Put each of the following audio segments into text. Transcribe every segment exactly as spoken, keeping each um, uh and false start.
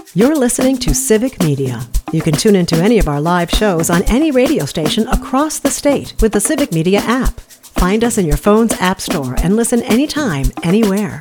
You're listening to Civic Media. You can tune into any of our live shows on any radio station across the state with the Civic Media app. Find us in your phone's app store and listen anytime, anywhere.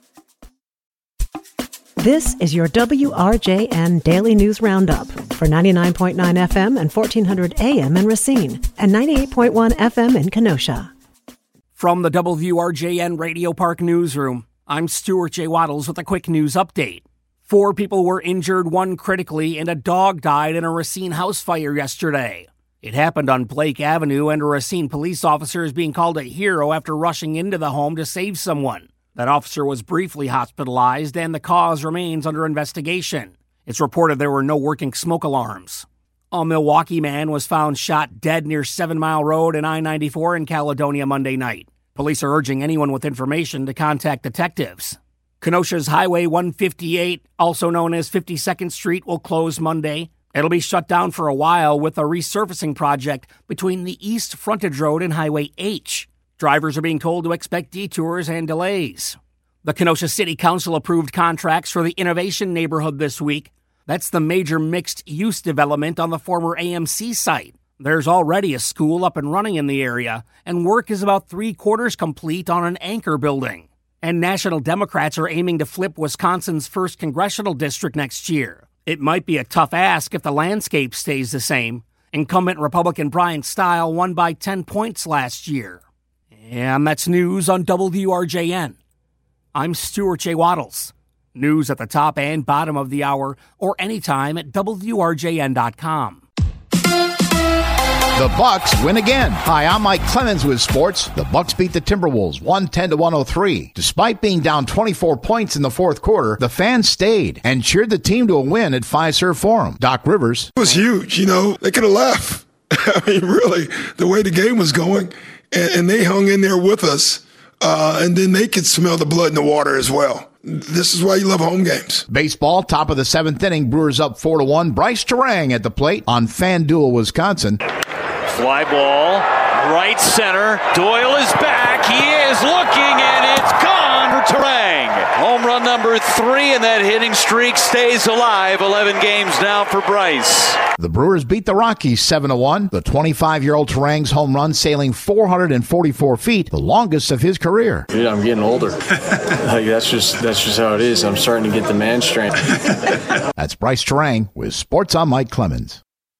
This is your W R J N Daily News Roundup for ninety-nine point nine F M and fourteen hundred A M in Racine and ninety-eight point one F M in Kenosha. From the W R J N Radio Park Newsroom, I'm Stuart J. Waddles with a quick news update. Four people were injured, one critically, and a dog died in a Racine house fire yesterday. It happened on Blake Avenue, and a Racine police officer is being called a hero after rushing into the home to save someone. That officer was briefly hospitalized, and the cause remains under investigation. It's reported there were no working smoke alarms. A Milwaukee man was found shot dead near Seven Mile Road and I ninety-four in Caledonia Monday night. Police are urging anyone with information to contact detectives. Kenosha's Highway one fifty-eight, also known as fifty-second Street, will close Monday. It'll be shut down for a while with a resurfacing project between the East Frontage Road and Highway H. Drivers are being told to expect detours and delays. The Kenosha City Council approved contracts for the Innovation Neighborhood this week. That's the major mixed-use development on the former A M C site. There's already a school up and running in the area, and work is about three-quarters complete on an anchor building. And National Democrats are aiming to flip Wisconsin's first congressional district next year. It might be a tough ask if the landscape stays the same. Incumbent Republican Brian Stile won by ten points last year. And that's news on W R J N. I'm Stuart J. Waddles. News at the top and bottom of the hour or anytime at W R J N dot com. The Bucks win again. Hi, I'm Mike Clemens with sports. The Bucks beat the Timberwolves one ten to one oh three. Despite being down twenty-four points in the fourth quarter, the fans stayed and cheered the team to a win at Fiserv Forum. Doc Rivers. It was huge. You know, they could have left. I mean, really, the way the game was going, and, and they hung in there with us, uh, and then they could smell the blood in the water as well. This is why you love home games. Baseball, top of the seventh inning, Brewers up four to one. Bryce Terang at the plate on FanDuel, Wisconsin. Fly ball, right center. Doyle is back. He is looking, and it's gone for Terang. Home run number three, and that hitting streak stays alive. eleven games now for Bryce. The Brewers beat the Rockies seven to one. The twenty-five-year-old Terang's home run sailing four hundred forty-four feet, the longest of his career. Dude, I'm getting older. Like, that's just that's just how it is. I'm starting to get the man strength. That's Bryce Terang with Sports on Mike Clemens.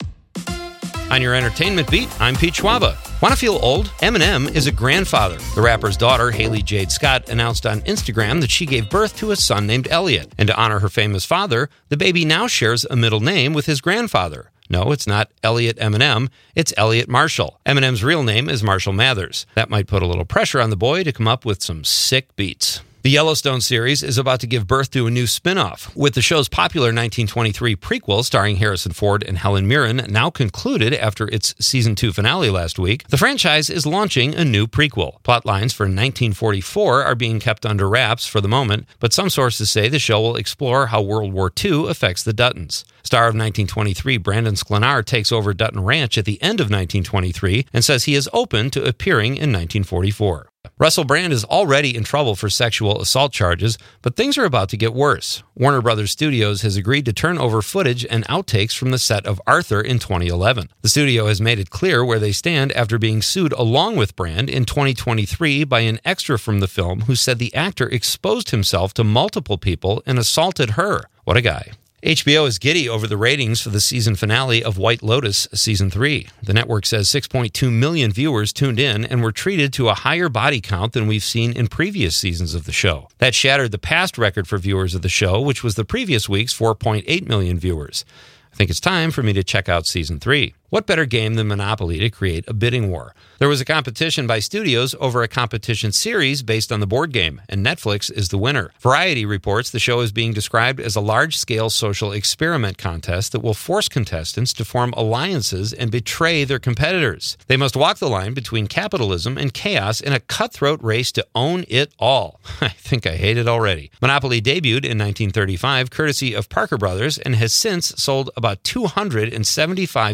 On your entertainment beat, I'm Pete Schwaba. Want to feel old? Eminem is a grandfather. The rapper's daughter, Haley Jade Scott, announced on Instagram that she gave birth to a son named Elliot. And to honor her famous father, the baby now shares a middle name with his grandfather. No, it's not Elliot Eminem, it's Elliot Marshall. Eminem's real name is Marshall Mathers. That might put a little pressure on the boy to come up with some sick beats. The Yellowstone series is about to give birth to a new spin-off. With the show's popular nineteen twenty-three prequel starring Harrison Ford and Helen Mirren now concluded after its season two finale last week, the franchise is launching a new prequel. Plot lines for nineteen forty-four are being kept under wraps for the moment, but some sources say the show will explore how World War Two affects the Duttons. Star of nineteen twenty-three Brandon Sklenar takes over Dutton Ranch at the end of nineteen twenty-three and says he is open to appearing in nineteen forty-four. Russell Brand is already in trouble for sexual assault charges, but things are about to get worse. Warner Brothers Studios has agreed to turn over footage and outtakes from the set of Arthur in twenty eleven. The studio has made it clear where they stand after being sued along with Brand in twenty twenty-three by an extra from the film who said the actor exposed himself to multiple people and assaulted her. What a guy. H B O is giddy over the ratings for the season finale of White Lotus Season three. The network says six point two million viewers tuned in and were treated to a higher body count than we've seen in previous seasons of the show. That shattered the past record for viewers of the show, which was the previous week's four point eight million viewers. I think it's time for me to check out Season three. What better game than Monopoly to create a bidding war? There was a competition by studios over a competition series based on the board game, and Netflix is the winner. Variety reports the show is being described as a large-scale social experiment contest that will force contestants to form alliances and betray their competitors. They must walk the line between capitalism and chaos in a cutthroat race to own it all. I think I hate it already. Monopoly debuted in nineteen thirty-five, courtesy of Parker Brothers, and has since sold about two hundred seventy-five million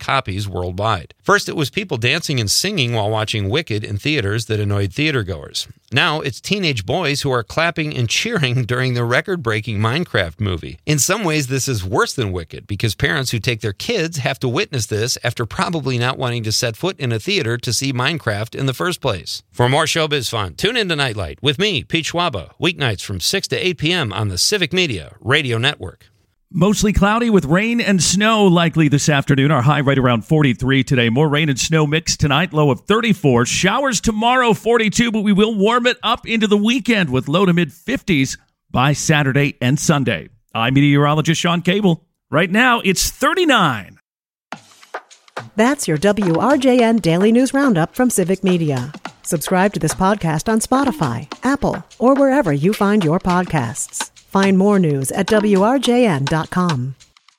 copies worldwide. First, it was people dancing and singing while watching Wicked in theaters that annoyed theatergoers. Now, it's teenage boys who are clapping and cheering during the record-breaking Minecraft movie. In some ways, this is worse than Wicked, because parents who take their kids have to witness this after probably not wanting to set foot in a theater to see Minecraft in the first place. For more showbiz fun, tune in to Nightlight with me, Pete Schwaba, weeknights from six to eight p.m. on the Civic Media Radio Network. Mostly cloudy with rain and snow likely this afternoon. Our high right around forty-three today. More rain and snow mix tonight, low of thirty-four. Showers tomorrow, forty-two, but we will warm it up into the weekend with low to mid fifties by Saturday and Sunday. I'm meteorologist Sean Cable. Right now, it's thirty-nine. That's your W R J N Daily News Roundup from Civic Media. Subscribe to this podcast on Spotify, Apple, or wherever you find your podcasts. Find more news at W R J N dot com.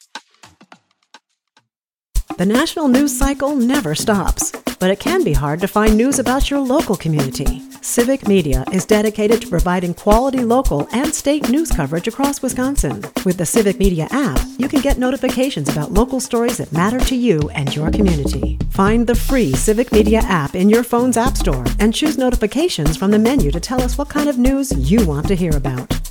The national news cycle never stops, but it can be hard to find news about your local community. Civic Media is dedicated to providing quality local and state news coverage across Wisconsin. With the Civic Media app, you can get notifications about local stories that matter to you and your community. Find the free Civic Media app in your phone's app store and choose notifications from the menu to tell us what kind of news you want to hear about.